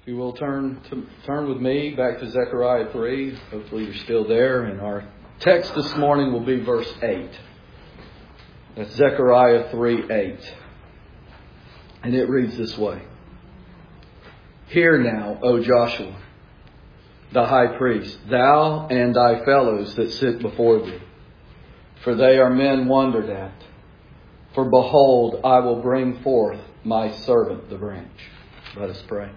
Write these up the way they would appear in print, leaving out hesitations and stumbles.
you will turn with me back to Zechariah 3. Hopefully you're still there. And our text this morning will be verse 8. That's Zechariah 3:8. And it reads this way. Hear now, O Joshua, the high priest, thou and thy fellows that sit before thee, for they are men wondered at. For behold, I will bring forth my servant the branch. Let us pray.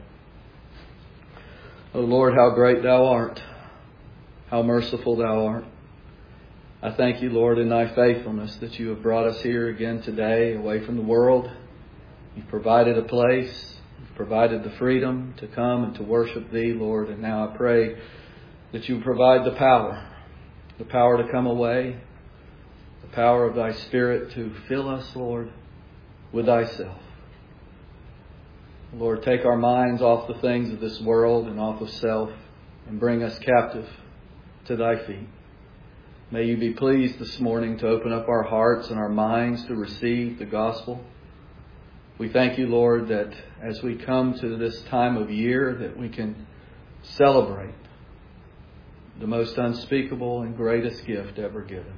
O Lord, how great thou art, how merciful thou art. I thank you, Lord, in thy faithfulness that you have brought us here again today, away from the world. You've provided a place, you've provided the freedom to come and to worship thee, Lord. And now I pray that you provide the power to come away, the power of thy Spirit to fill us, Lord, with thyself. Lord, take our minds off the things of this world and off of self and bring us captive to thy feet. May you be pleased this morning to open up our hearts and our minds to receive the gospel. We thank you, Lord, that as we come to this time of year that we can celebrate the most unspeakable and greatest gift ever given.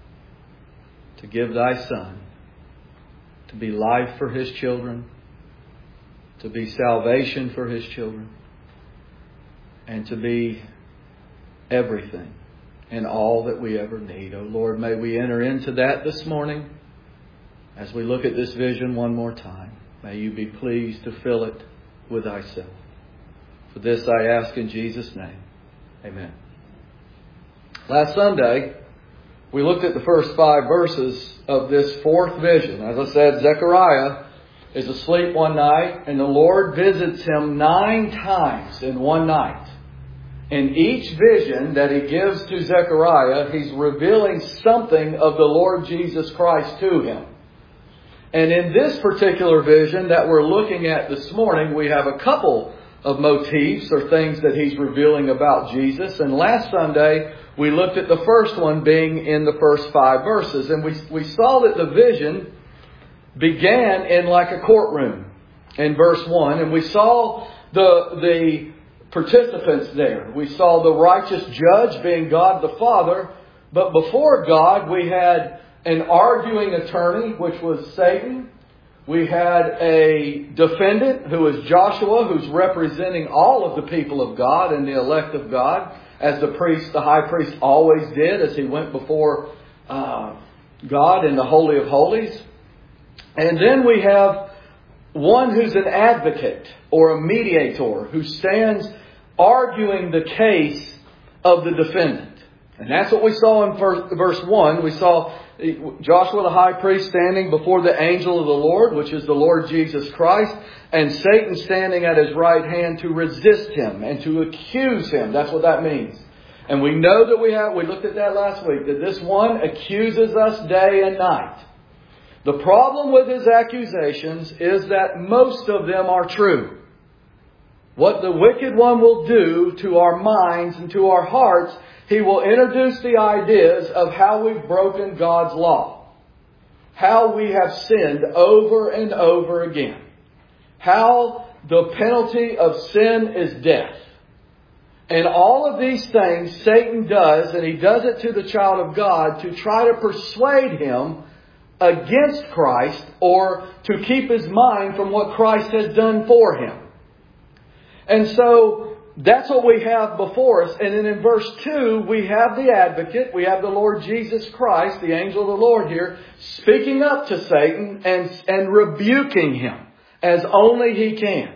To give thy Son, to be life for his children, to be salvation for his children, and to be everything and all that we ever need. Oh Lord, may we enter into that this morning as we look at this vision one more time. May you be pleased to fill it with thyself. For this I ask in Jesus' name. Amen. Last Sunday, we looked at the first 5 verses of this fourth vision. As I said, Zechariah is asleep one night, and the Lord visits him 9 times in one night. In each vision that he gives to Zechariah, he's revealing something of the Lord Jesus Christ to him. And in this particular vision that we're looking at this morning, we have a couple of motifs or things that he's revealing about Jesus. And last Sunday, we looked at the first one being in the first 5 verses. And we saw that the vision began in like a courtroom in verse 1. And we saw the participants there. We saw the righteous judge being God the Father. But before God, we had an arguing attorney, which was Satan. We had a defendant, who is Joshua, who's representing all of the people of God and the elect of God, as the high priest always did as he went before God in the Holy of Holies. And then we have one who's an advocate or a mediator who stands arguing the case of the defendant. And that's what we saw in verse 1. We saw Joshua the high priest standing before the angel of the Lord, which is the Lord Jesus Christ, and Satan standing at his right hand to resist him and to accuse him. That's what that means. And we know that we looked at that last week, that this one accuses us day and night. The problem with his accusations is that most of them are true. What the wicked one will do to our minds and to our hearts, he will introduce the ideas of how we've broken God's law. How we have sinned over and over again. How the penalty of sin is death. And all of these things Satan does, and he does it to the child of God to try to persuade him against Christ or to keep his mind from what Christ has done for him. And so that's what we have before us. And then in verse 2, we have the advocate. We have the Lord Jesus Christ, the angel of the Lord here, speaking up to Satan and rebuking him as only he can.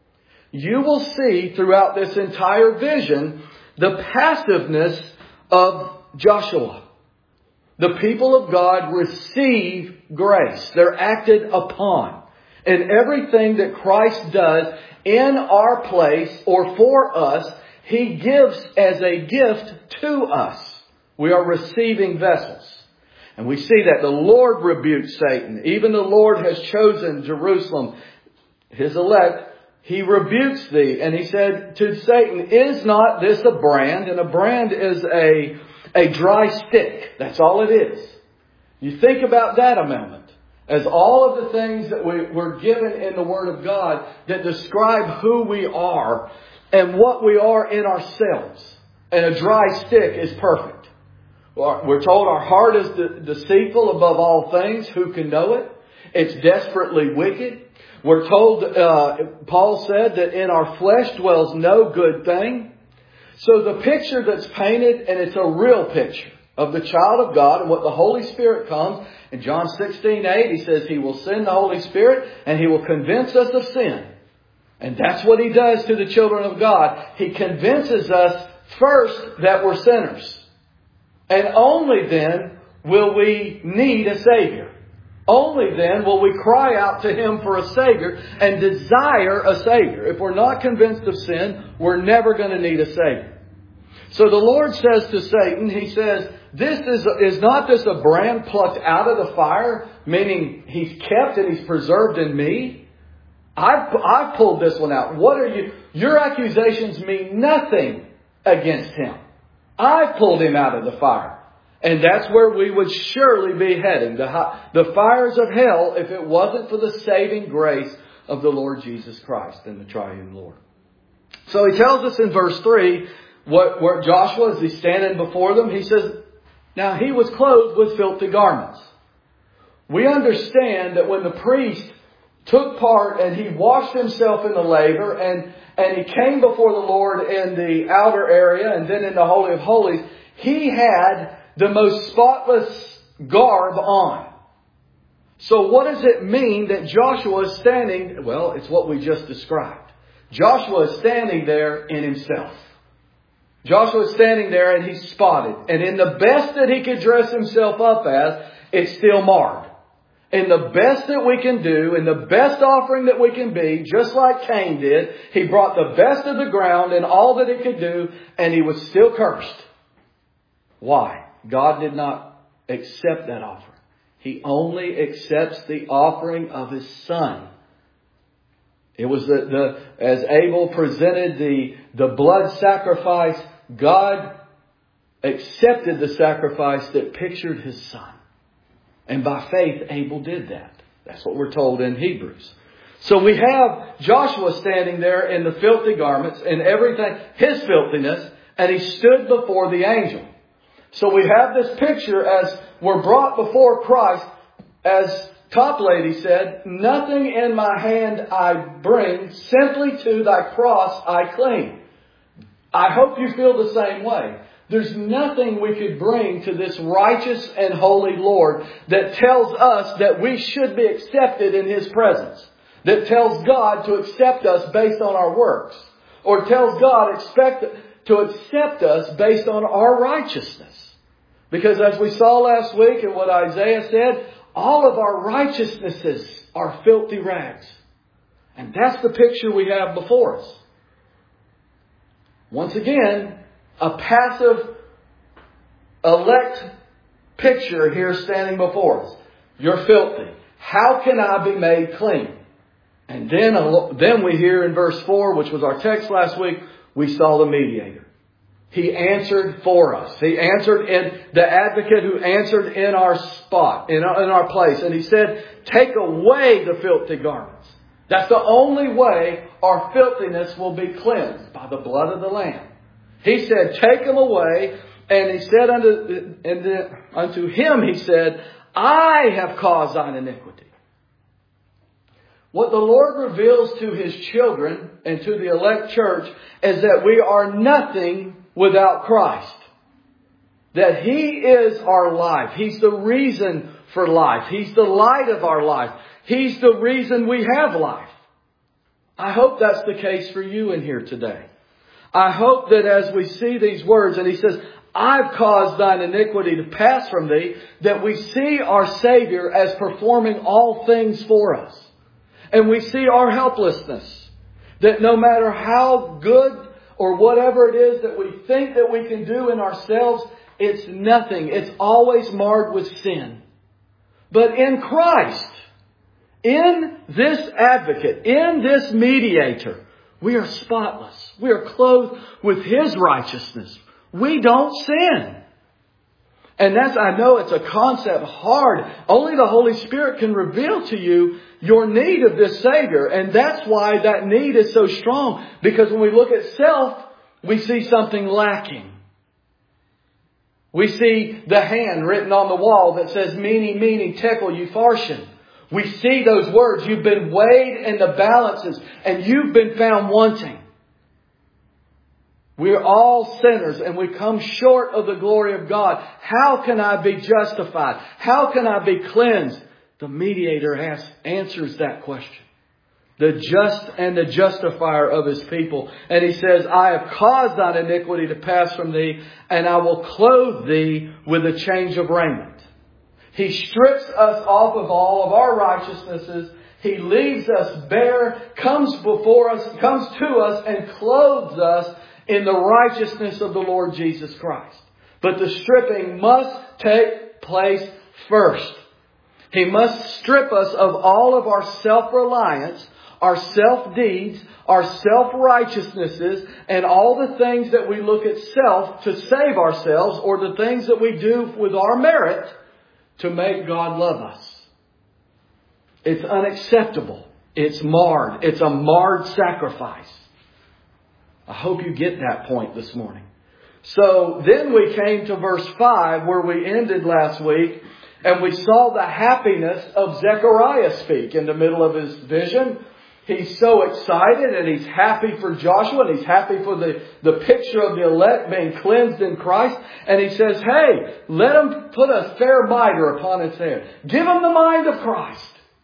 You will see throughout this entire vision the passiveness of Joshua. The people of God receive grace. They're acted upon. And everything that Christ does in our place or for us, he gives as a gift to us. We are receiving vessels. And we see that the Lord rebukes Satan. Even the Lord has chosen Jerusalem, his elect. He rebukes thee. And he said to Satan, is not this a brand? And a brand is a dry stick. That's all it is. You think about that a moment. as all of the things that we're given in the Word of God that describe who we are and what we are in ourselves. And a dry stick is perfect. We're told our heart is deceitful above all things. Who can know it? It's desperately wicked. We're told, Paul said, that in our flesh dwells no good thing. So the picture that's painted, and it's a real picture of the child of God and what the Holy Spirit comes. In John 16:8, he says He will send the Holy Spirit and He will convince us of sin. And that's what He does to the children of God. He convinces us first that we're sinners. And only then will we need a Savior. Only then will we cry out to Him for a Savior and desire a Savior. If we're not convinced of sin, we're never going to need a Savior. So the Lord says to Satan, He says, this is not this a brand plucked out of the fire, meaning He's kept and He's preserved in me. I've pulled this one out. What are you? Your accusations mean nothing against Him. I've pulled Him out of the fire. And that's where we would surely be heading. The fires of hell, if it wasn't for the saving grace of the Lord Jesus Christ and the triune Lord. So He tells us in verse 3, where Joshua, as he's standing before them, he says, now he was clothed with filthy garments. We understand that when the priest took part and he washed himself in the laver and he came before the Lord in the outer area and then in the Holy of Holies, he had the most spotless garb on. So what does it mean that Joshua is standing? Well, it's what we just described. Joshua is standing there in himself. Joshua is standing there and he's spotted. And in the best that he could dress himself up as, it's still marred. In the best that we can do, in the best offering that we can be, just like Cain did, he brought the best of the ground and all that he could do, and he was still cursed. Why? God did not accept that offering. He only accepts the offering of His Son. It was as Abel presented the blood sacrifice, God accepted the sacrifice that pictured His Son. And by faith, Abel did that. That's what we're told in Hebrews. So we have Joshua standing there in the filthy garments and everything, his filthiness, and he stood before the angel. So we have this picture as we're brought before Christ, as Toplady said, nothing in my hand I bring, simply to thy cross I cling. I hope you feel the same way. There's nothing we could bring to this righteous and holy Lord that tells us that we should be accepted in His presence. That tells God to accept us based on our works. Or tells God to accept us based on our righteousness. Because as we saw last week and what Isaiah said, all of our righteousnesses are filthy rags. And that's the picture we have before us. Once again, a passive elect picture here standing before us. You're filthy. How can I be made clean? And then we hear in verse 4, which was our text last week, we saw the mediator. He answered for us. He answered in the advocate who answered in our spot, in our place. And He said, take away the filthy garments. That's the only way our filthiness will be cleansed, by the blood of the Lamb. He said, take them away. And He said unto him, He said, I have caused thine iniquity. What the Lord reveals to His children and to the elect church is that we are nothing without Christ. That He is our life. He's the reason for life. He's the light of our life. He's the reason we have life. I hope that's the case for you in here today. I hope that as we see these words, and He says, I've caused thine iniquity to pass from thee, that we see our Savior as performing all things for us. And we see our helplessness. That no matter how good or whatever it is that we think that we can do in ourselves, it's nothing. It's always marred with sin. But in Christ, in this advocate, in this mediator, we are spotless. We are clothed with His righteousness. We don't sin. And I know it's a concept hard. Only the Holy Spirit can reveal to you your need of this Savior. And that's why that need is so strong. Because when we look at self, we see something lacking. We see the hand written on the wall that says, Mene, mene, tekel, upharsin. We see those words. You've been weighed in the balances and you've been found wanting. We're all sinners and we come short of the glory of God. How can I be justified? How can I be cleansed? The mediator answers that question. The just and the justifier of His people. And He says, I have caused thine iniquity to pass from thee, and I will clothe thee with a change of raiment. He strips us off of all of our righteousnesses. He leaves us bare, comes to us and clothes us in the righteousness of the Lord Jesus Christ. But the stripping must take place first. He must strip us of all of our self-reliance, our self-deeds, our self-righteousnesses, and all the things that we look at self to save ourselves, or the things that we do with our merit to make God love us. It's unacceptable. It's marred. It's a marred sacrifice. I hope you get that point this morning. So then we came to verse 5 where we ended last week, and we saw the happiness of Zechariah speak in the middle of his vision. He's so excited and he's happy for Joshua and he's happy for the picture of the elect being cleansed in Christ. And he says, hey, let him put a fair mitre upon his head. Give him the mind of Christ.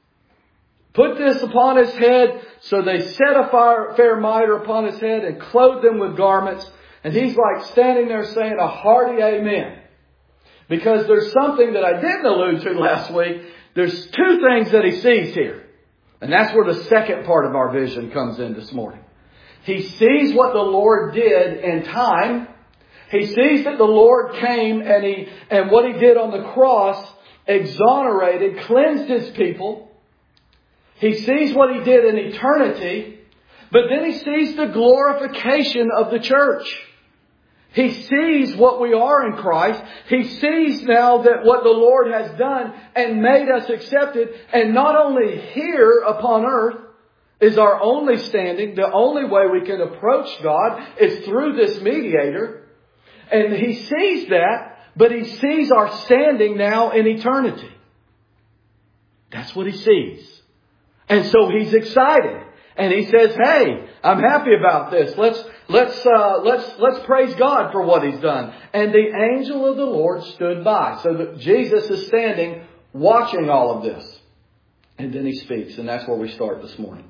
Put this upon his head. So they set a fair mitre upon his head and clothed him with garments. And he's like standing there saying a hearty amen. Because there's something that I didn't allude to last week. There's two things that he sees here. And that's where the second part of our vision comes in this morning. He sees what the Lord did in time. He sees that the Lord came and what He did on the cross exonerated, cleansed His people. He sees what He did in eternity. But then He sees the glorification of the church. He sees what we are in Christ. He sees now that what the Lord has done and made us accepted. And not only here upon earth is our only standing. The only way we can approach God is through this mediator. And He sees that, but He sees our standing now in eternity. That's what He sees. And so He's excited. And He says, hey, I'm happy about this. Let's praise God for what He's done. And the angel of the Lord stood by. So that Jesus is standing watching all of this. And then He speaks. And that's where we start this morning.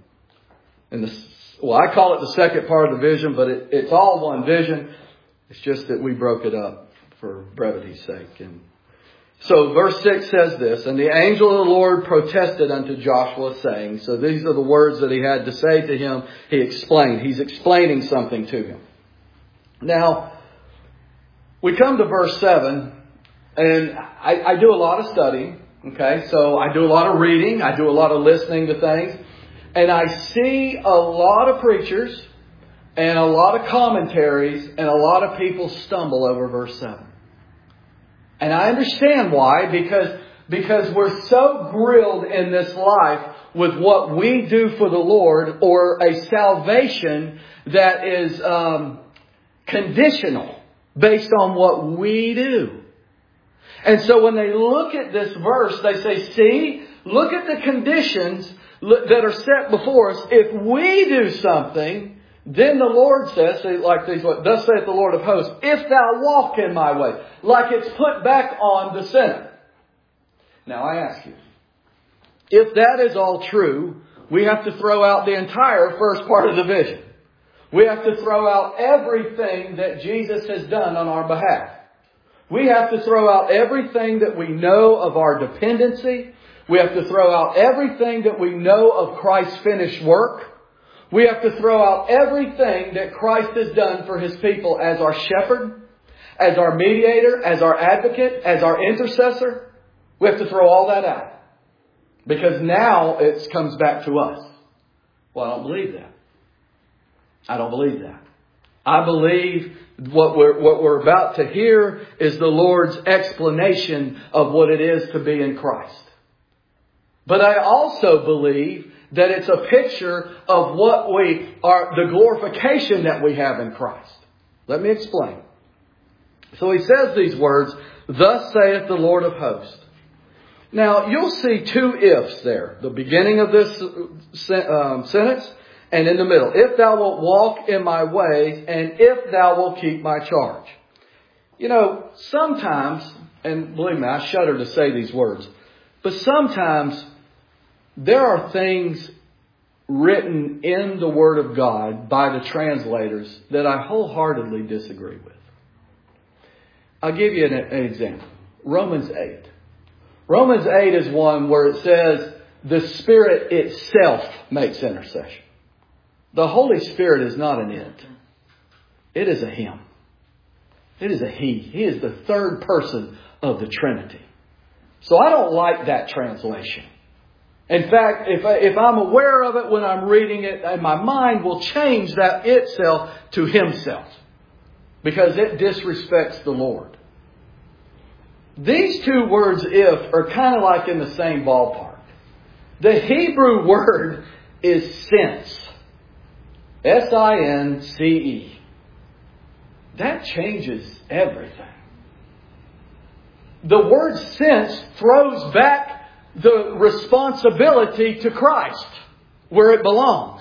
I call it the second part of the vision, but it's all one vision. It's just that we broke it up for brevity's sake. And so verse 6 says this, and the angel of the Lord protested unto Joshua, saying, so these are the words that he had to say to him. He explained. He's explaining something to him. Now, we come to verse 7, and I do a lot of studying. Okay, so I do a lot of reading. I do a lot of listening to things. And I see a lot of preachers and a lot of commentaries and a lot of people stumble over verse 7. And I understand why, because we're so grilled in this life with what we do for the Lord, or a salvation that is conditional based on what we do. And so when they look at this verse, they say, see, look at the conditions that are set before us. If we do something, then the Lord says, like these, thus saith the Lord of hosts, if thou walk in my way, like it's put back on the sinner. Now I ask you, if that is all true, we have to throw out the entire first part of the vision. We have to throw out everything that Jesus has done on our behalf. We have to throw out everything that we know of our dependency. We have to throw out everything that we know of Christ's finished work. We have to throw out everything that Christ has done for His people as our shepherd, as our mediator, as our advocate, as our intercessor. We have to throw all that out. Because now it comes back to us. Well, I don't believe that. I don't believe that. I believe What we're about to hear is the Lord's explanation of what it is to be in Christ. But I also believe that it's a picture of what we are, the glorification that we have in Christ. Let me explain. So he says these words, "Thus saith the Lord of hosts." Now, you'll see two ifs there. The beginning of this sentence and in the middle. "If thou wilt walk in my ways, and if thou wilt keep my charge." You know, sometimes, and believe me, I shudder to say these words, but sometimes there are things written in the Word of God by the translators that I wholeheartedly disagree with. I'll give you an example. Romans 8. Romans 8 is one where it says the Spirit itself makes intercession. The Holy Spirit is not an it. It is a Him. It is a He. He is the third person of the Trinity. So I don't like that translation. In fact, if I'm aware of it when I'm reading it, my mind will change that itself to Himself. Because it disrespects the Lord. These two words, "if," are kind of like in the same ballpark. The Hebrew word is since. S-I-N-C-E. That changes everything. The word since throws back the responsibility to Christ, where it belongs.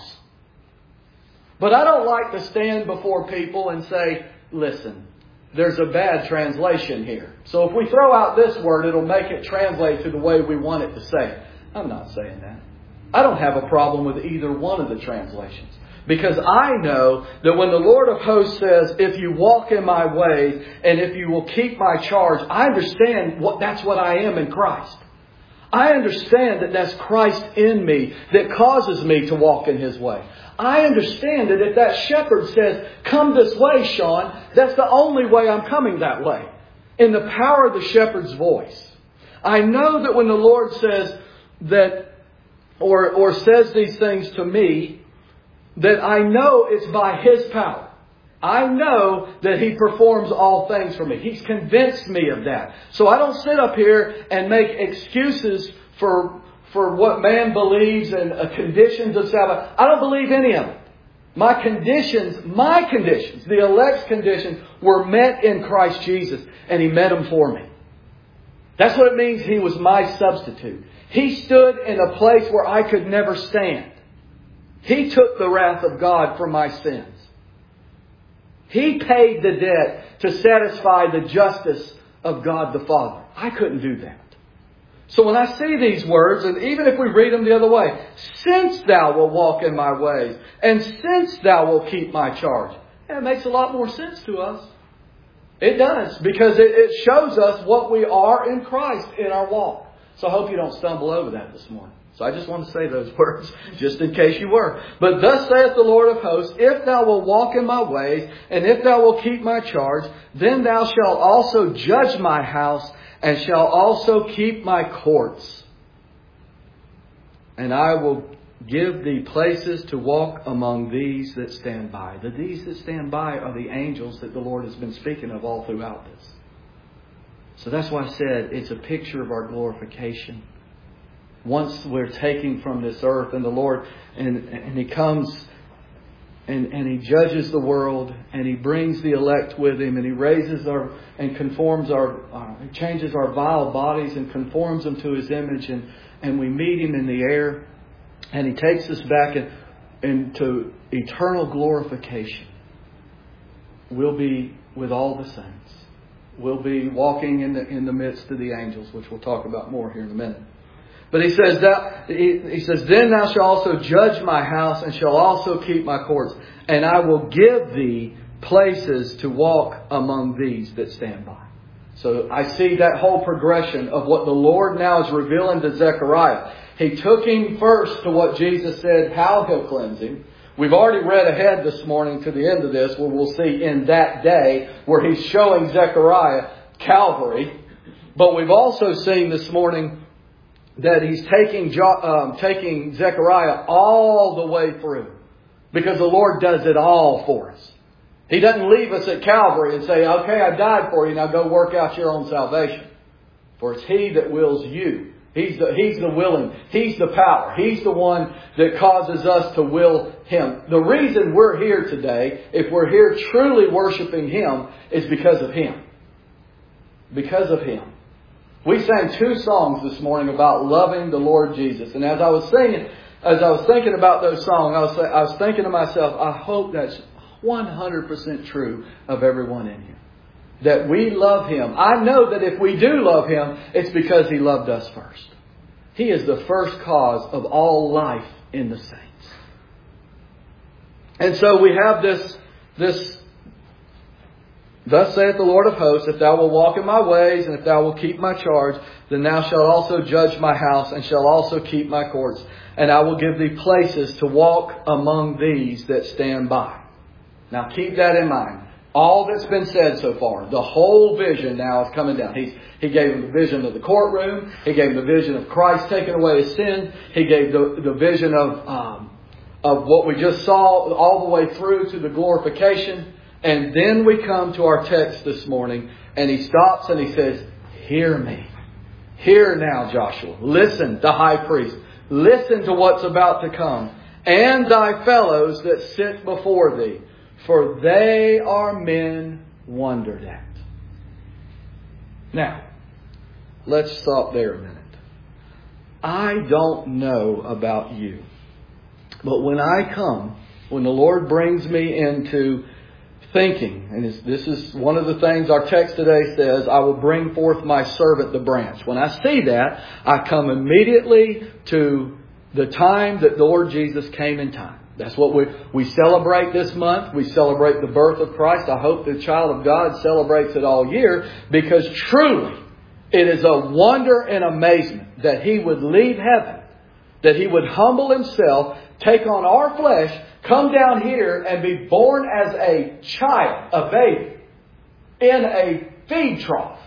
But I don't like to stand before people and say, "Listen, there's a bad translation here. So if we throw out this word, it'll make it translate to the way we want it to say." I'm not saying that. I don't have a problem with either one of the translations. Because I know that when the Lord of hosts says, "If you walk in my ways and if you will keep my charge," I understand that's what I am in Christ. I understand that that's Christ in me that causes me to walk in His way. I understand that if that shepherd says, "Come this way, Sean," that's the only way I'm coming that way. In the power of the shepherd's voice. I know that when the Lord says that, or says these things to me, that I know it's by His power. I know that He performs all things for me. He's convinced me of that. So I don't sit up here and make excuses for what man believes and conditions of salvation. I don't believe any of it. My conditions, the elect's conditions, were met in Christ Jesus, and He met them for me. That's what it means He was my substitute. He stood in a place where I could never stand. He took the wrath of God for my sins. He paid the debt to satisfy the justice of God the Father. I couldn't do that. So when I see these words, and even if we read them the other way, "Since thou wilt walk in my ways, and since thou wilt keep my charge," it makes a lot more sense to us. It does, because it shows us what we are in Christ in our walk. So I hope you don't stumble over that this morning. So I just want to say those words, just in case you were. "But thus saith the Lord of hosts, if thou wilt walk in my ways, and if thou wilt keep my charge, then thou shalt also judge my house, and shalt also keep my courts. And I will give thee places to walk among these that stand by." The "these that stand by" are the angels that the Lord has been speaking of all throughout this. So that's why I said it's a picture of our glorification. Once we're taking from this earth, and the Lord, and He comes and He judges the world, and He brings the elect with Him, and He raises and conforms He changes our vile bodies and conforms them to His image, and we meet Him in the air, and He takes us back into eternal glorification. We'll be with all the saints. We'll be walking in the midst of the angels, which we'll talk about more here in a minute. But He says, "Then thou shalt also judge my house, and shalt also keep my courts. And I will give thee places to walk among these that stand by." So I see that whole progression of what the Lord now is revealing to Zechariah. He took him first to what Jesus said, how He'll cleanse him. We've already read ahead this morning to the end of this, where we'll see in that day, where He's showing Zechariah Calvary. But we've also seen this morning that He's taking Zechariah all the way through. Because the Lord does it all for us. He doesn't leave us at Calvary and say, okay, I died for you, now go work out your own salvation. For it's He that wills you. He's the willing. He's the power. He's the one that causes us to will Him. The reason we're here today, if we're here truly worshiping Him, is because of Him. Because of Him. We sang 2 songs this morning about loving the Lord Jesus. And as I was thinking about those songs, I was thinking to myself, I hope that's 100% true of everyone in here. That we love Him. I know that if we do love Him, it's because He loved us first. He is the first cause of all life in the saints. And so we have this, thus saith the Lord of hosts, if thou wilt walk in my ways, and if thou wilt keep my charge, then thou shalt also judge my house, and shalt also keep my courts. And I will give thee places to walk among these that stand by. Now keep that in mind. All that's been said so far, the whole vision now is coming down. He gave him the vision of the courtroom. He gave him the vision of Christ taking away his sin. He gave the vision of what we just saw all the way through to the glorification. And then we come to our text this morning, and he stops and he says, hear me. Hear now, Joshua. Listen, the high priest. Listen to what's about to come. And thy fellows that sit before thee. For they are men wondered at. Now, let's stop there a minute. I don't know about you. But when the Lord brings me into thinking, and this is one of the things our text today says, I will bring forth my servant the branch. When I see that, I come immediately to the time that the Lord Jesus came in time. That's what we celebrate this month. We celebrate the birth of Christ. I hope the child of God celebrates it all year, because truly it is a wonder and amazement that He would leave heaven, that He would humble Himself, take on our flesh, come down here and be born as a child, a baby, in a feed trough,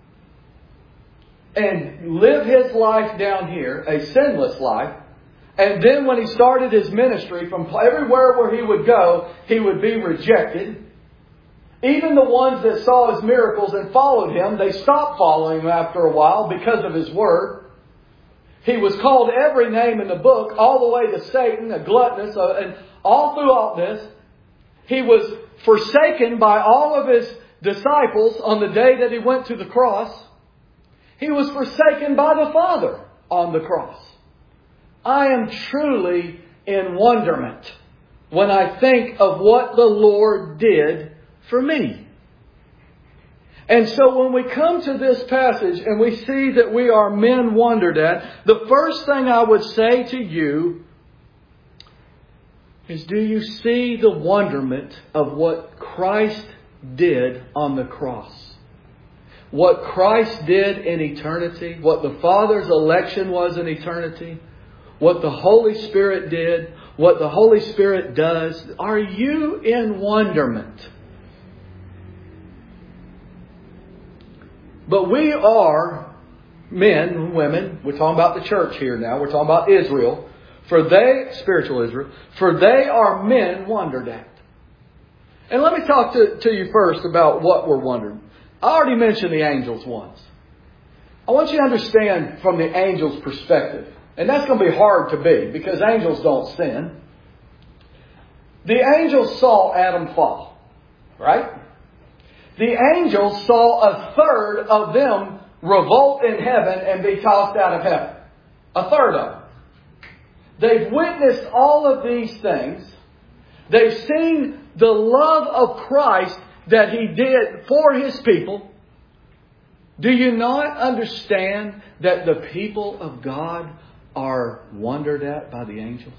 and live His life down here, a sinless life. And then when He started His ministry, from everywhere where He would go, He would be rejected. Even the ones that saw His miracles and followed Him, they stopped following Him after a while because of His word. He was called every name in the book, all the way to Satan, a gluttonous, and all throughout this. He was forsaken by all of His disciples on the day that He went to the cross. He was forsaken by the Father on the cross. I am truly in wonderment when I think of what the Lord did for me. And so when we come to this passage and we see that we are men wondered at, the first thing I would say to you is, do you see the wonderment of what Christ did on the cross? What Christ did in eternity, what the Father's election was in eternity, what the Holy Spirit did, what the Holy Spirit does. Are you in wonderment? But we are men and women. We're talking about the church here now. We're talking about Israel. Spiritual Israel, for they are men wondered at. And let me talk to you first about what we're wondering. I already mentioned the angels once. I want you to understand from the angels' perspective. And that's going to be hard to be, because angels don't sin. The angels saw Adam fall. Right? The angels saw a third of them revolt in heaven and be tossed out of heaven. A third of them. They've witnessed all of these things. They've seen the love of Christ that He did for His people. Do you not understand that the people of God are wondered at by the angels?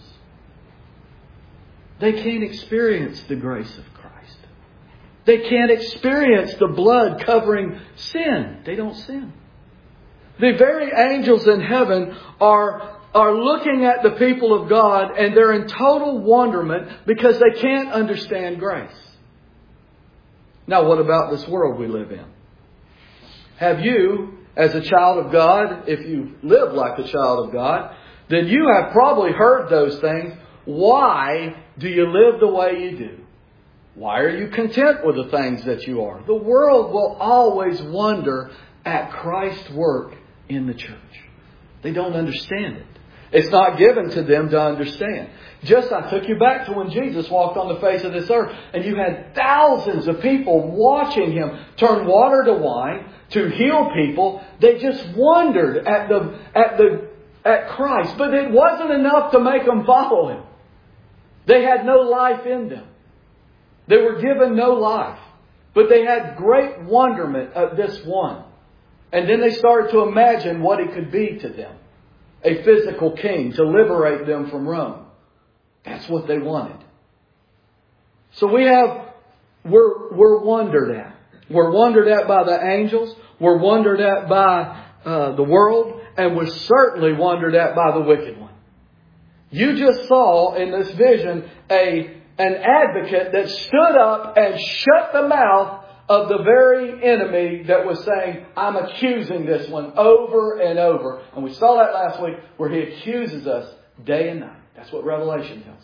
They can't experience the grace of Christ. They can't experience the blood covering sin. They don't sin. The very angels in heaven are looking at the people of God, and they're in total wonderment because they can't understand grace. Now, what about this world we live in? Have you, as a child of God, if you live like a child of God, then you have probably heard those things. Why do you live the way you do? Why are you content with the things that you are? The world will always wonder at Christ's work in the church. They don't understand it. It's not given to them to understand. Just I took you back to when Jesus walked on the face of this earth, and you had thousands of people watching Him turn water to wine, to heal people. They just wondered at Christ. But it wasn't enough to make them follow Him. They had no life in them. They were given no life. But they had great wonderment at this one. And then they started to imagine what He could be to them. A physical king to liberate them from Rome. That's what they wanted. So we're wondered at. We're wondered at by the angels. We're wondered at by the world. And we're certainly wondered at by the wicked one. You just saw in this vision an advocate that stood up and shut the mouth of the very enemy that was saying, I'm accusing this one over and over. And we saw that last week where he accuses us day and night. That's what Revelation tells us.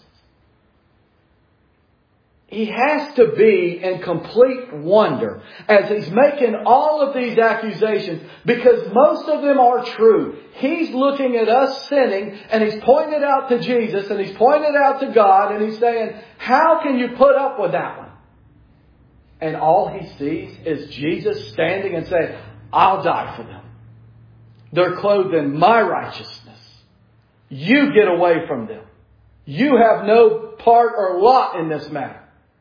He has to be in complete wonder as he's making all of these accusations, because most of them are true. He's looking at us sinning, and he's pointing it out to Jesus, and he's pointing it out to God, and he's saying, how can you put up with that one? And all he sees is Jesus standing and saying, I'll die for them. They're clothed in my righteousness. You get away from them. You have no part or lot in this matter.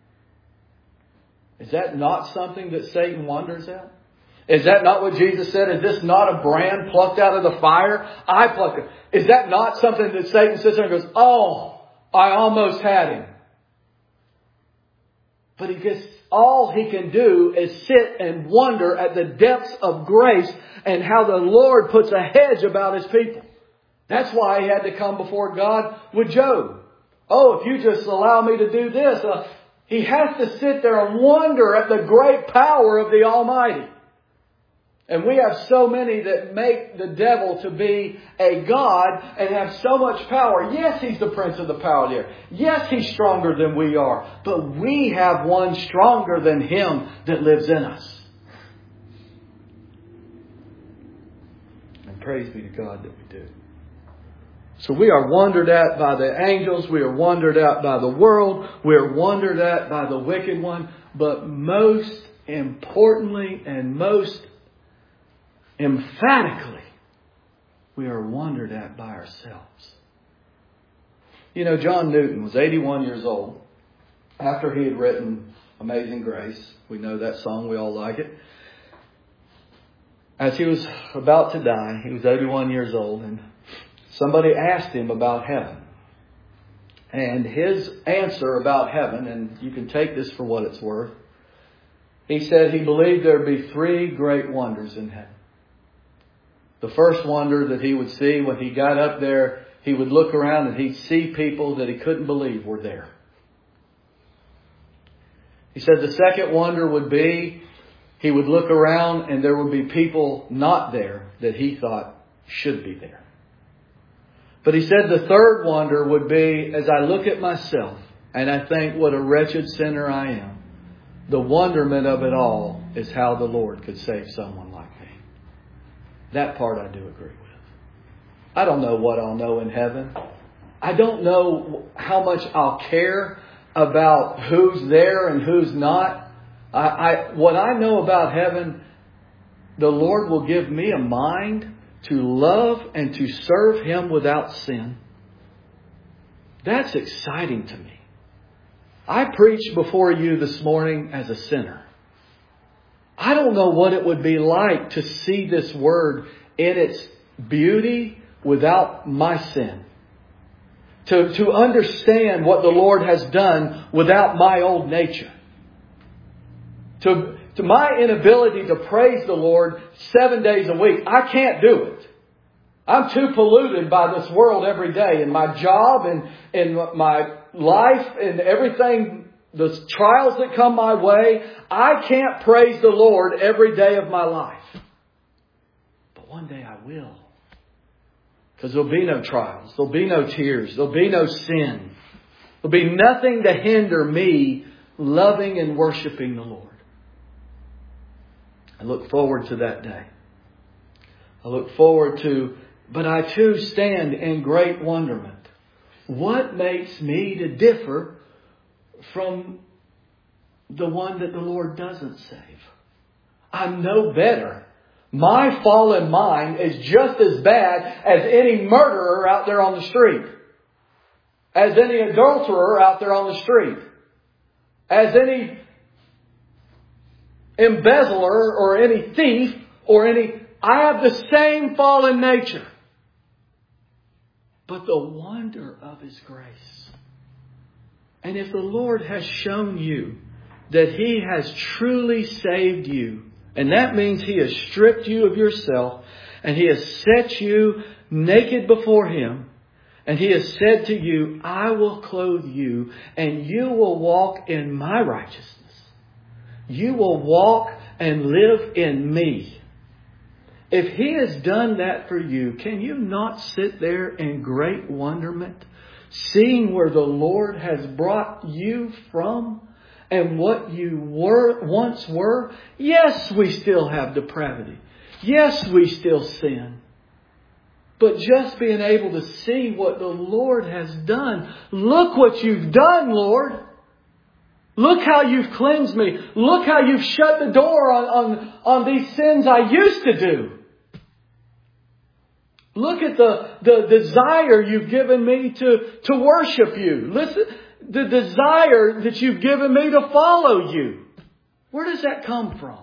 Is that not something that Satan wonders at? Is that not what Jesus said? Is this not a brand plucked out of the fire? I plucked it. Is that not something that Satan sits there and goes, oh, I almost had him. But all he can do is sit and wonder at the depths of grace and how the Lord puts a hedge about His people. That's why he had to come before God with Job. Oh, if you just allow me to do this. He has to sit there and wonder at the great power of the Almighty. And we have so many that make the devil to be a god and have so much power. Yes, he's the prince of the power of the air. Yes, he's stronger than we are. But we have one stronger than him that lives in us. And praise be to God that we do. So we are wondered at by the angels. We are wondered at by the world. We are wondered at by the wicked one. But most importantly and most emphatically, we are wondered at by ourselves. You know, John Newton was 81 years old after he had written Amazing Grace. We know that song. We all like it. As he was about to die, he was 81 years old, and somebody asked him about heaven. And his answer about heaven, and you can take this for what it's worth, he said he believed there would be 3 great wonders in heaven. The first wonder that he would see when he got up there, he would look around and he'd see people that he couldn't believe were there. He said the second wonder would be he would look around and there would be people not there that he thought should be there. But he said the third wonder would be, as I look at myself and I think what a wretched sinner I am, the wonderment of it all is how the Lord could save someone like me. That part I do agree with. I don't know what I'll know in heaven. I don't know how much I'll care about who's there and who's not. What I know about heaven, the Lord will give me a mind to love and to serve Him without sin. That's exciting to me. I preached before you this morning as a sinner. I don't know what it would be like to see this Word in its beauty without my sin. To understand what the Lord has done without my old nature. To my inability to praise the Lord 7 days a week. I can't do it. I'm too polluted by this world every day in my job and in my life and everything, the trials that come my way. I can't praise the Lord every day of my life. But one day I will. Because there'll be no trials. There'll be no tears. There'll be no sin. There'll be nothing to hinder me loving and worshiping the Lord. I look forward to that day. I look forward to, but I too stand in great wonderment. What makes me to differ from the one that the Lord doesn't save? I'm no better. My fallen mind is just as bad as any murderer out there on the street. As any adulterer out there on the street. As any embezzler or any thief or any... I have the same fallen nature. But the wonder of His grace. And if the Lord has shown you that He has truly saved you, and that means He has stripped you of yourself, and He has set you naked before Him, and He has said to you, I will clothe you, and you will walk in my righteousness. You will walk and live in me. If He has done that for you, can you not sit there in great wonderment, seeing where the Lord has brought you from and what you once were? Yes, we still have depravity. Yes, we still sin. But just being able to see what the Lord has done. Look what you've done, Lord. Look how you've cleansed me. Look how you've shut the door on these sins I used to do. Look at the desire you've given me to worship you. Listen, the desire that you've given me to follow you. Where does that come from?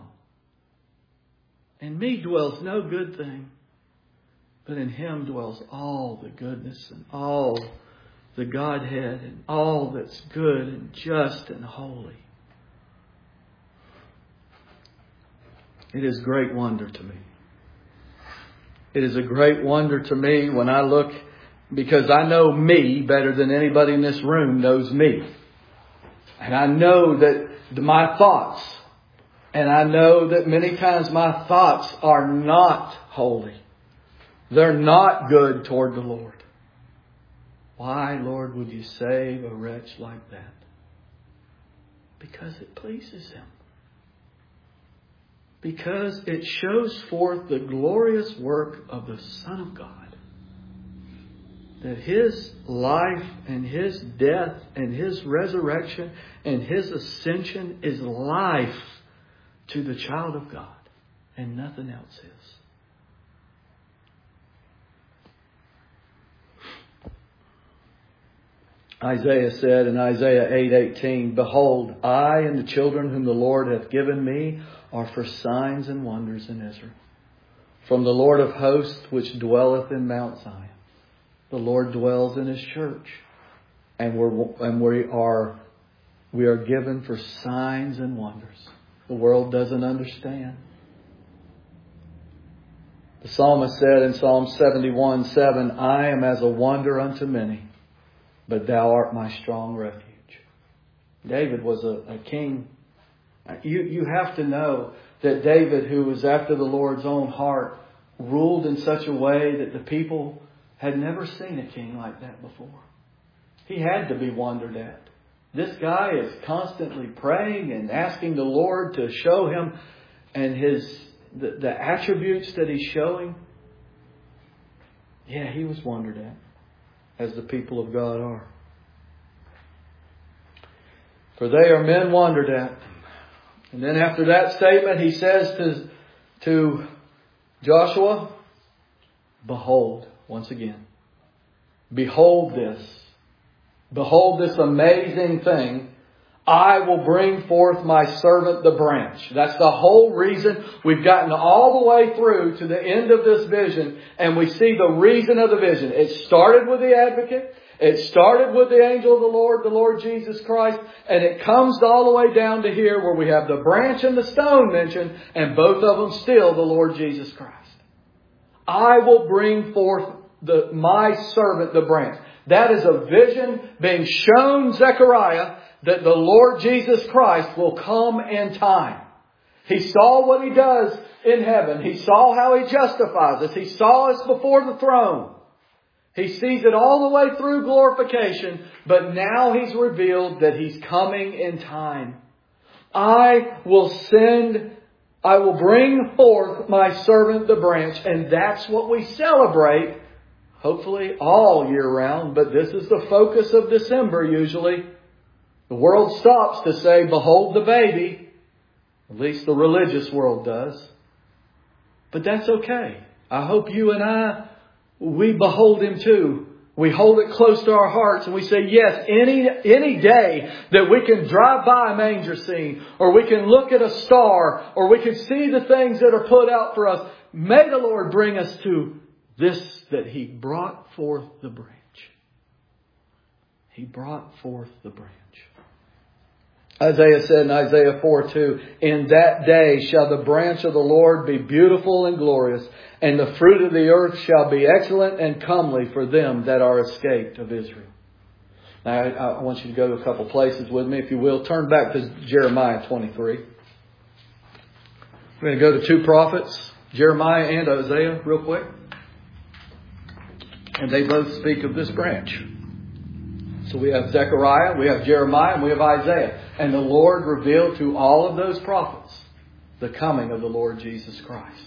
In me dwells no good thing, but in Him dwells all the goodness and all the Godhead and all that's good and just and holy. It is great wonder to me. It is a great wonder to me when I look, because I know me better than anybody in this room knows me. And I know that my thoughts, and I know that many times my thoughts are not holy. They're not good toward the Lord. Why, Lord, would you save a wretch like that? Because it pleases Him. Because it shows forth the glorious work of the Son of God. That His life and His death and His resurrection and His ascension is life to the child of God. And nothing else is. Isaiah said in Isaiah 8:18, Behold, I and the children whom the Lord hath given me are for signs and wonders in Israel. From the Lord of hosts which dwelleth in Mount Zion. The Lord dwells in His church. And we are given for signs and wonders. The world doesn't understand. The psalmist said in Psalm 71:7, I am as a wonder unto many, but Thou art my strong refuge. David was a king. You have to know that David, who was after the Lord's own heart, ruled in such a way that the people had never seen a king like that before. He had to be wondered at. This guy is constantly praying and asking the Lord to show him and the attributes that He's showing. Yeah, he was wondered at, as the people of God are. For they are men wondered at. And then after that statement, he says to Joshua, Behold, once again, behold this amazing thing. I will bring forth my servant the branch. That's the whole reason we've gotten all the way through to the end of this vision. And we see the reason of the vision. It started with the advocate. It started with the angel of the Lord Jesus Christ. And it comes all the way down to here where we have the branch and the stone mentioned. And both of them still the Lord Jesus Christ. I will bring forth my servant the branch. That is a vision being shown Zechariah that the Lord Jesus Christ will come in time. He saw what He does in heaven. He saw how He justifies us. He saw us before the throne. He sees it all the way through glorification, but now He's revealed that He's coming in time. I will bring forth my servant the branch. And that's what we celebrate, hopefully all year round. But this is the focus of December usually. The world stops to say, behold the baby. At least the religious world does. But that's okay. I hope you and we behold Him too. We hold it close to our hearts and we say, yes, any day that we can drive by a manger scene, or we can look at a star, or we can see the things that are put out for us, may the Lord bring us to this, that He brought forth the branch. He brought forth the branch. Isaiah said in Isaiah 4:2, in that day shall the branch of the Lord be beautiful and glorious, and the fruit of the earth shall be excellent and comely for them that are escaped of Israel. Now, I want you to go to a couple places with me, if you will. Turn back to Jeremiah 23. We're going to go to two prophets, Jeremiah and Isaiah, real quick. And they both speak of this branch. So we have Zechariah, we have Jeremiah, and we have Isaiah. And the Lord revealed to all of those prophets the coming of the Lord Jesus Christ.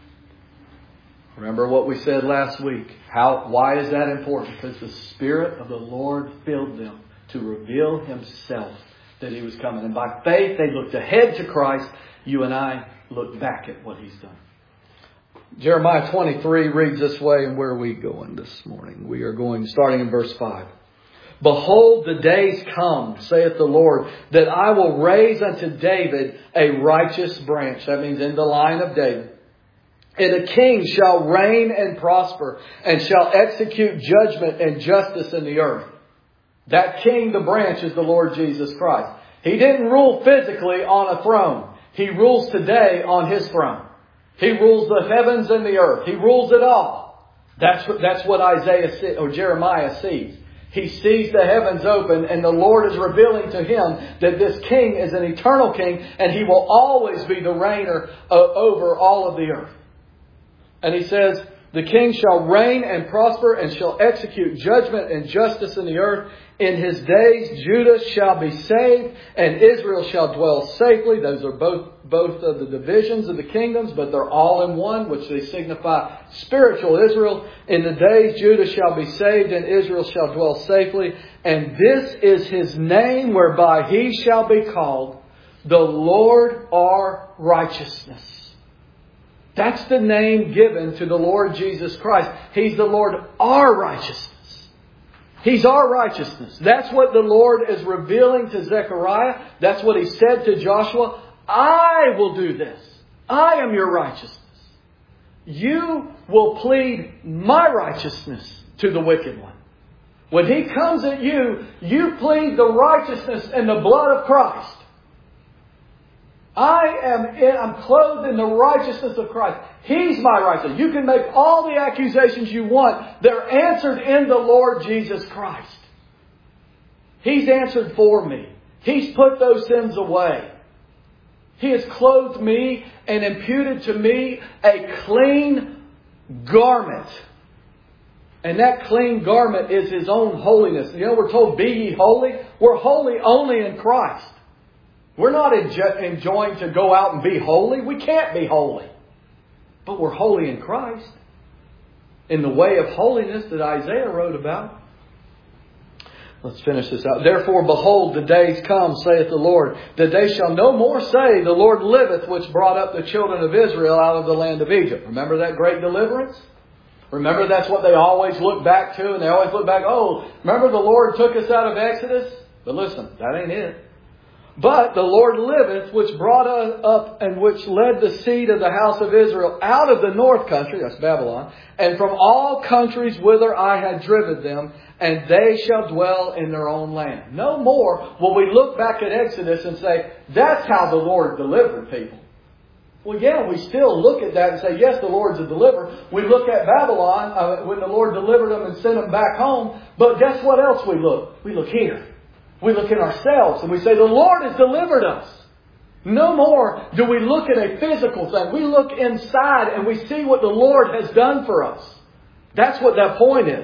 Remember what we said last week. Why is that important? Because the Spirit of the Lord filled them to reveal Himself, that He was coming. And by faith they looked ahead to Christ. You and I look back at what He's done. Jeremiah 23 reads this way, and where are we going this morning? We are going starting in verse 5. Behold, the days come, saith the Lord, that I will raise unto David a righteous branch. That means in the line of David. And a king shall reign and prosper, and shall execute judgment and justice in the earth. That king, the branch, is the Lord Jesus Christ. He didn't rule physically on a throne. He rules today on His throne. He rules the heavens and the earth. He rules it all. That's what Isaiah or Jeremiah sees. He sees the heavens open, and the Lord is revealing to him that this king is an eternal king, and He will always be the reigner over all of the earth. And He says, the king shall reign and prosper, and shall execute judgment and justice in the earth. In His days Judah shall be saved, and Israel shall dwell safely. Those are both of the divisions of the kingdoms, but they're all in one, which they signify spiritual Israel. In the days Judah shall be saved, and Israel shall dwell safely. And this is His name whereby He shall be called, the Lord our righteousness. That's the name given to the Lord Jesus Christ. He's the Lord our righteousness. He's our righteousness. That's what the Lord is revealing to Zechariah. That's what He said to Joshua. I will do this. I am your righteousness. You will plead my righteousness to the wicked one. When he comes at you, you plead the righteousness and the blood of Christ. I'm clothed in the righteousness of Christ. He's my righteousness. You can make all the accusations you want. They're answered in the Lord Jesus Christ. He's answered for me. He's put those sins away. He has clothed me and imputed to me a clean garment. And that clean garment is His own holiness. You know, we're told, be ye holy. We're holy only in Christ. We're not enjoying to go out and be holy. We can't be holy. But we're holy in Christ. In the way of holiness that Isaiah wrote about. Let's finish this out. Therefore, behold, the days come, saith the Lord, that they shall no more say, the Lord liveth, which brought up the children of Israel out of the land of Egypt. Remember that great deliverance? Remember that's what they always look back to, and they always look back, oh, remember the Lord took us out of Exodus? But listen, that ain't it. But the Lord liveth, which brought us up and which led the seed of the house of Israel out of the north country, that's Babylon, and from all countries whither I had driven them, and they shall dwell in their own land. No more will we look back at Exodus and say, that's how the Lord delivered people. Well, yeah, we still look at that and say, yes, the Lord's a deliverer. We look at Babylon when the Lord delivered them and sent them back home. But guess what else we look? We look here. We look in ourselves and we say, the Lord has delivered us. No more do we look at a physical thing. We look inside and we see what the Lord has done for us. That's what that point is.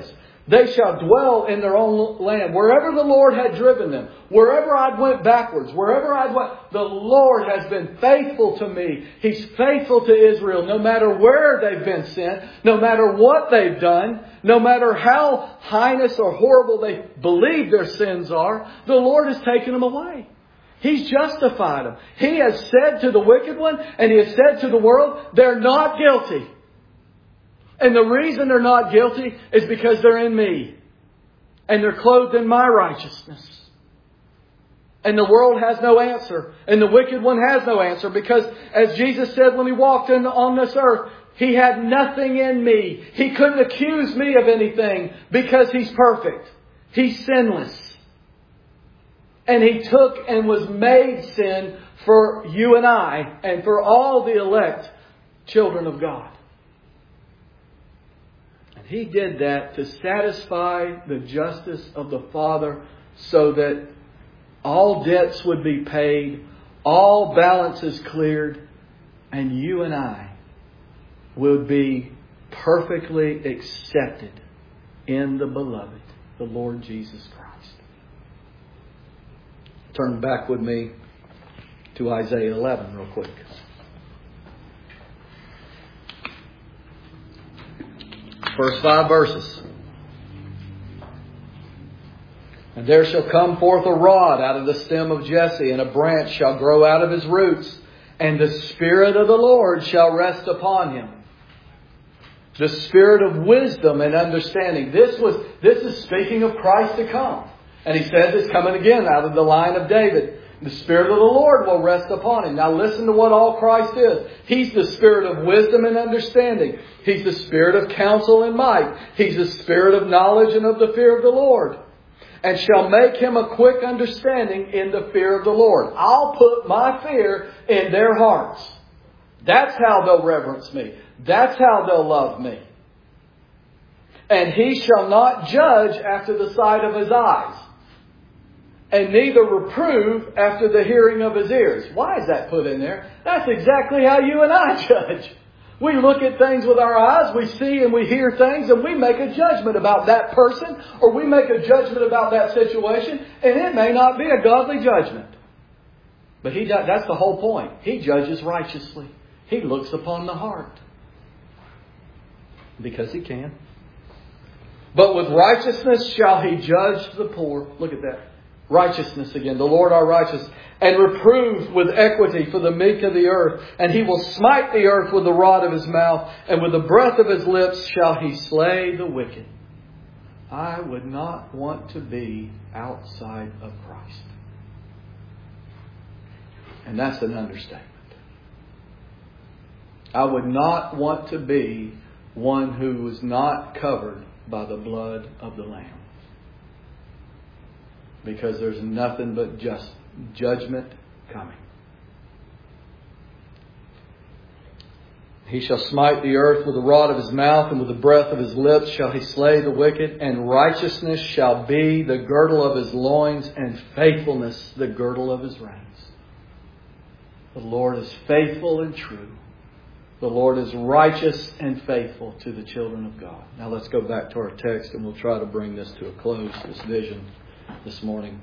They shall dwell in their own land. Wherever the Lord had driven them, wherever I went backwards, wherever I went, the Lord has been faithful to me. He's faithful to Israel no matter where they've been sent, no matter what they've done, no matter how heinous or horrible they believe their sins are, the Lord has taken them away. He's justified them. He has said to the wicked one, and He has said to the world, they're not guilty. And the reason they're not guilty is because they're in me. And they're clothed in my righteousness. And the world has no answer. And the wicked one has no answer. Because as Jesus said when He walked on this earth, He had nothing in me. He couldn't accuse me of anything because He's perfect. He's sinless. And He took and was made sin for you and I and for all the elect children of God. He did that to satisfy the justice of the Father so that all debts would be paid, all balances cleared, and you and I would be perfectly accepted in the Beloved, the Lord Jesus Christ. Turn back with me to Isaiah 11 real quick. First 5 verses. And there shall come forth a rod out of the stem of Jesse, and a branch shall grow out of his roots, and the Spirit of the Lord shall rest upon him. The Spirit of wisdom and understanding. This is speaking of Christ to come. And He says it's coming again out of the line of David. The Spirit of the Lord will rest upon Him. Now listen to what all Christ is. He's the Spirit of wisdom and understanding. He's the Spirit of counsel and might. He's the Spirit of knowledge and of the fear of the Lord. And shall make him a quick understanding in the fear of the Lord. I'll put my fear in their hearts. That's how they'll reverence me. That's how they'll love me. And he shall not judge after the sight of his eyes, and neither reprove after the hearing of his ears. Why is that put in there? That's exactly how you and I judge. We look at things with our eyes, we see and we hear things, and we make a judgment about that person, or we make a judgment about that situation, and it may not be a godly judgment. But that's the whole point. He judges righteously. He looks upon the heart. Because He can. But with righteousness shall He judge the poor. Look at that. Righteousness again. The Lord our righteous. And reprove with equity for the meek of the earth. And He will smite the earth with the rod of His mouth. And with the breath of His lips shall He slay the wicked. I would not want to be outside of Christ. And that's an understatement. I would not want to be one who was not covered by the blood of the Lamb. Because there's nothing but just judgment coming. He shall smite the earth with the rod of His mouth, and with the breath of His lips shall He slay the wicked, and righteousness shall be the girdle of His loins, and faithfulness the girdle of His reins. The Lord is faithful and true. The Lord is righteous and faithful to the children of God. Now let's go back to our text, and we'll try to bring this to a close, this vision this morning.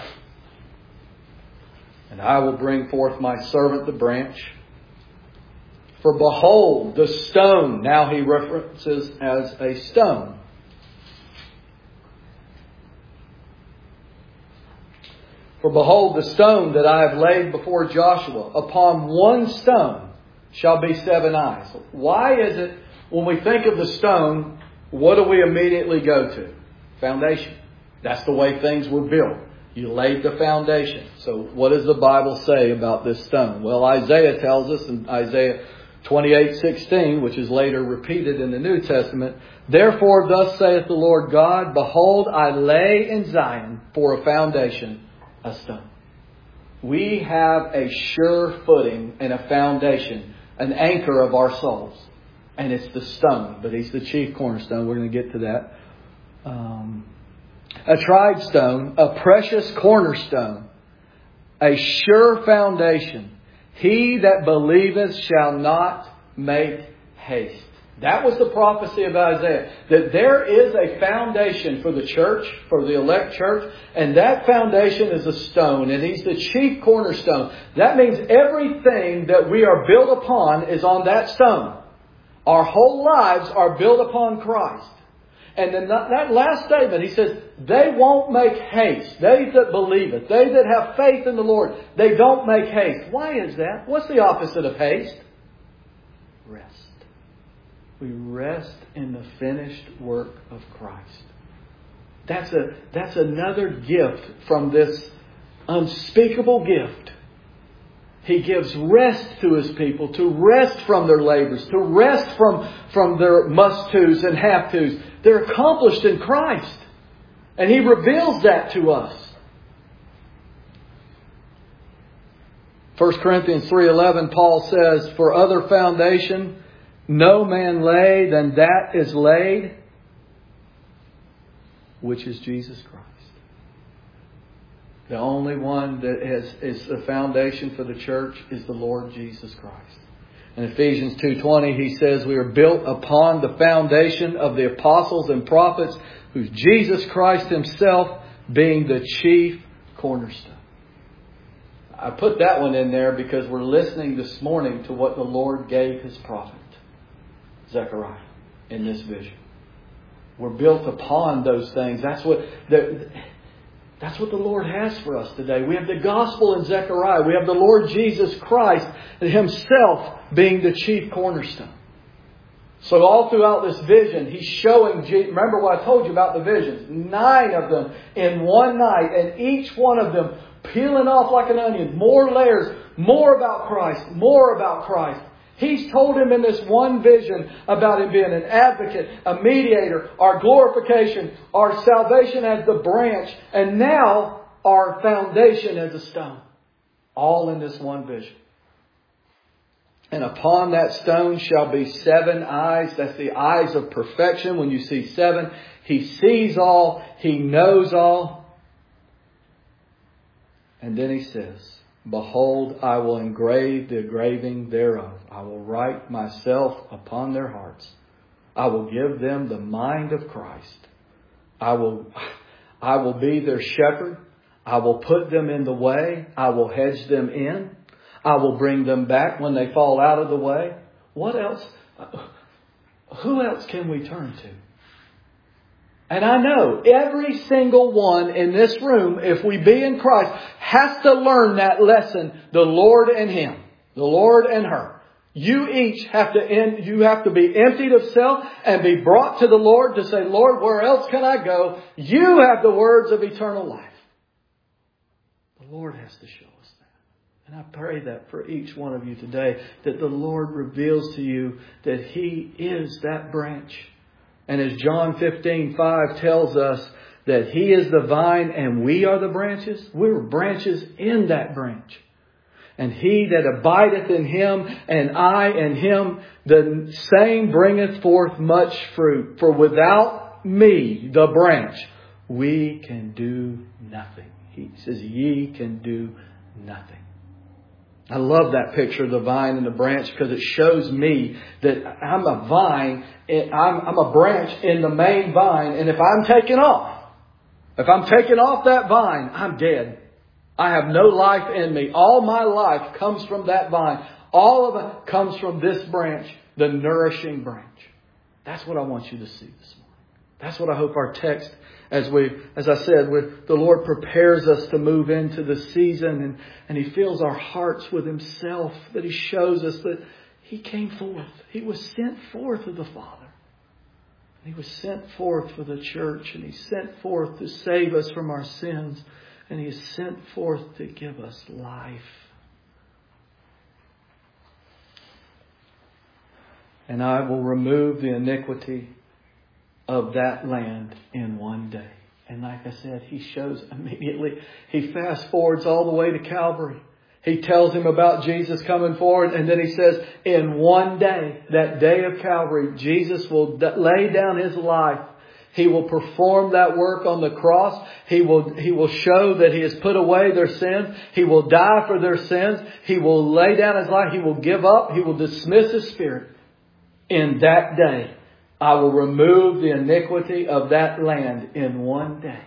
And I will bring forth my servant the branch. For behold, the stone. Now he references as a stone. For behold, the stone that I have laid before Joshua, upon one stone shall be 7 eyes. Why is it when we think of the stone, what do we immediately go to? Foundation. That's the way things were built. You laid the foundation. So what does the Bible say about this stone? Well, Isaiah tells us in Isaiah 28:16, which is later repeated in the New Testament, therefore thus saith the Lord God, behold, I lay in Zion for a foundation a stone. We have a sure footing and a foundation, an anchor of our souls. And it's the stone, but He's the chief cornerstone. We're going to get to that. A tried stone, a precious cornerstone, a sure foundation. He that believeth shall not make haste. That was the prophecy of Isaiah. That there is a foundation for the church, for the elect church, and that foundation is a stone, and He's the chief cornerstone. That means everything that we are built upon is on that stone. Our whole lives are built upon Christ. And then that last statement, He says, they won't make haste. They that believe it, they that have faith in the Lord, they don't make haste. Why is that? What's the opposite of haste? Rest. We rest in the finished work of Christ. That's another gift from this unspeakable gift. He gives rest to His people, to rest from their labors, to rest from their must-tos and have-tos. They're accomplished in Christ. And He reveals that to us. 1 Corinthians 3:11, Paul says, for other foundation no man lay than that is laid, which is Jesus Christ. The only one that is the foundation for the church is the Lord Jesus Christ. In Ephesians 2:20, he says we are built upon the foundation of the apostles and prophets, who's Jesus Christ Himself being the chief cornerstone. I put that one in there because we're listening this morning to what the Lord gave His prophet, Zechariah, in this vision. We're built upon those things. That's what the Lord has for us today. We have the gospel in Zechariah. We have the Lord Jesus Christ Himself being the chief cornerstone. So all throughout this vision, He's showing... Remember what I told you about the visions. 9 of them in one night. And each one of them peeling off like an onion. More layers. More about Christ. More about Christ. He's told him in this one vision about Him being an advocate, a mediator, our glorification, our salvation as the branch, and now our foundation as a stone. All in this one vision. And upon that stone shall be 7 eyes. That's the eyes of perfection. When you see 7, He sees all. He knows all. And then He says, behold, I will engrave the engraving thereof. I will write myself upon their hearts. I will give them the mind of Christ. I will be their shepherd. I will put them in the way. I will hedge them in. I will bring them back when they fall out of the way. What else? Who else can we turn to? And I know every single one in this room, if we be in Christ, has to learn that lesson, the Lord and Him, the Lord and her. You each have to be emptied of self and be brought to the Lord to say, Lord, where else can I go? You have the words of eternal life. The Lord has to show us that. And I pray that for each one of you today, that the Lord reveals to you that He is that branch. And as John 15:5 tells us that He is the vine and we are the branches, we're branches in that branch. And he that abideth in Him and I in Him, the same bringeth forth much fruit. For without me, the branch, we can do nothing. He says, ye can do nothing. I love that picture of the vine and the branch because it shows me that I'm a vine, I'm a branch in the main vine. And if I'm taken off that vine, I'm dead. I have no life in me. All my life comes from that vine. All of it comes from this branch, the nourishing branch. That's what I want you to see this morning. That's what I hope our text, as I said, the Lord prepares us to move into the season and He fills our hearts with Himself, that He shows us that He came forth. He was sent forth of the Father. He was sent forth for the church, and He sent forth to save us from our sins, and He is sent forth to give us life. And I will remove the iniquity of that land in one day. And like I said, He shows immediately. He fast forwards all the way to Calvary. He tells him about Jesus coming forward. And then He says, in one day, that day of Calvary, Jesus will lay down His life. He will perform that work on the cross. He will show that He has put away their sins. He will die for their sins. He will lay down His life. He will give up. He will dismiss His spirit. In that day, I will remove the iniquity of that land in one day.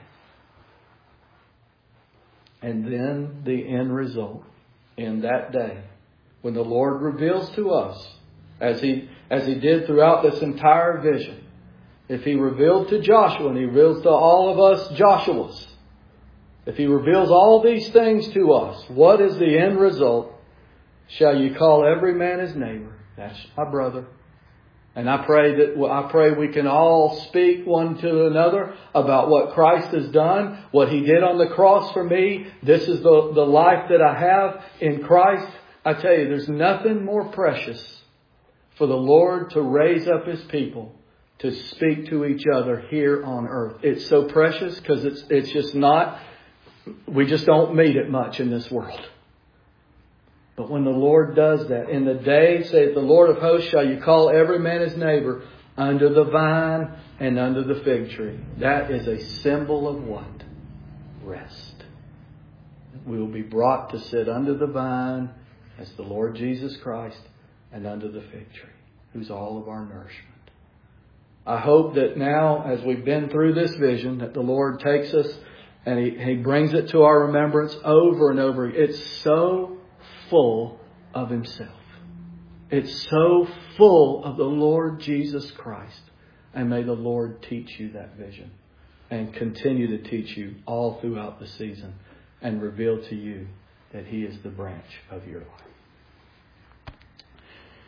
And then the end result in that day, when the Lord reveals to us, as He did throughout this entire vision, if He revealed to Joshua and He reveals to all of us Joshuas, if He reveals all these things to us, what is the end result? Shall you call every man his neighbor? That's my brother. And I pray we can all speak one to another about what Christ has done, what He did on the cross for me. This is the life that I have in Christ. I tell you, there's nothing more precious for the Lord to raise up His people to speak to each other here on earth. It's so precious because it's just not, we just don't meet it much in this world. But when the Lord does that, in the day, saith the Lord of hosts, shall you call every man his neighbor under the vine and under the fig tree. That is a symbol of what? Rest. We will be brought to sit under the vine as the Lord Jesus Christ and under the fig tree, who's all of our nourishment. I hope that now, as we've been through this vision, that the Lord takes us and He brings it to our remembrance over and over. It's so full of Himself. It's so full of the Lord Jesus Christ. And may the Lord teach you that vision and continue to teach you all throughout the season and reveal to you that He is the branch of your life.